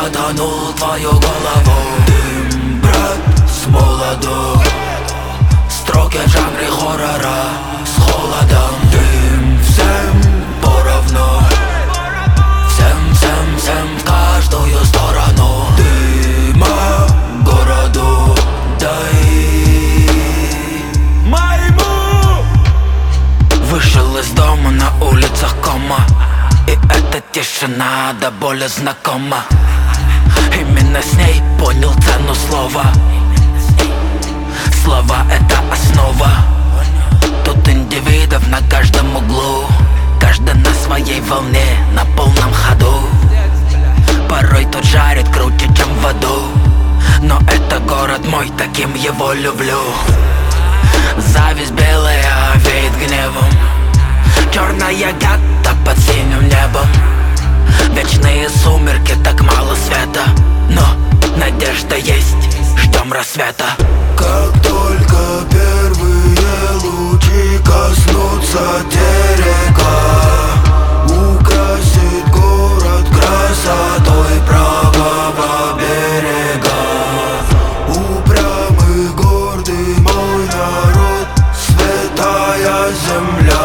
шатанул твою голову. Дым, брат, с молоду. Строки в жанре хоррора с холодом. Дым, всем поровну. Всем в каждую сторону. Дыма городу дай моему. Вышел из дома, на улицах кома, и эта тишина до боли знакома. Именно с ней понял цену слова. Слова — это основа. Тут индивидов на каждом углу, каждый на своей волне, на полном ходу. Порой тут жарит круче, чем в аду, но это город мой, таким его люблю. Зависть белая веет гневом, черная гатта под синим небом. Вечные сумерки, так мало света, но надежда есть, ждем рассвета. Как только первые лучи коснутся терека, украсит город красотой правого берега. Упрямый, гордый мой народ, святая земля.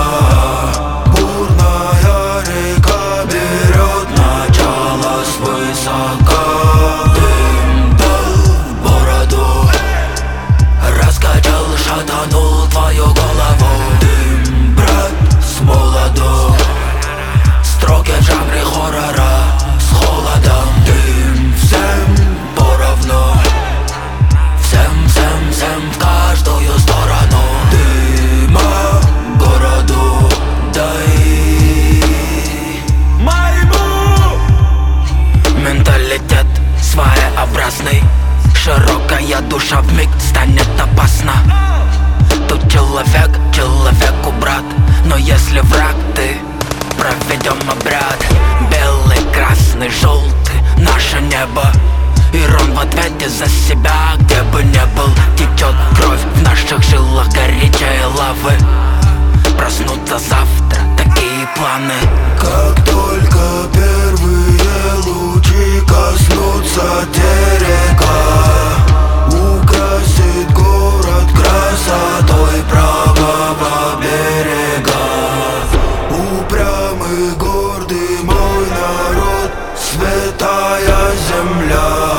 Бурная река берет начало свысока. Дым дал в бороду, раскачал, шатанул твою голову. Дым, брат, с молоду. Строки в жанре хоррора с холодом. Дым, всем поровну. Всем в каждую сторону. Дыма городу дай моему. Менталитет своеобразный, широкая душа вмиг станет опасна. Тут человеку брат, но если враг ты, проведем обряд. Белый, красный, желтый, наше небо. И Рон в ответе за себя, где бы ни был. Течет кровь в наших жилах, горячие лавы. Проснуться завтра, такие планы. Как только первые лучи коснутся терека, украсит город красотой правого берега. Упрямый, гордый мой народ, святая земля.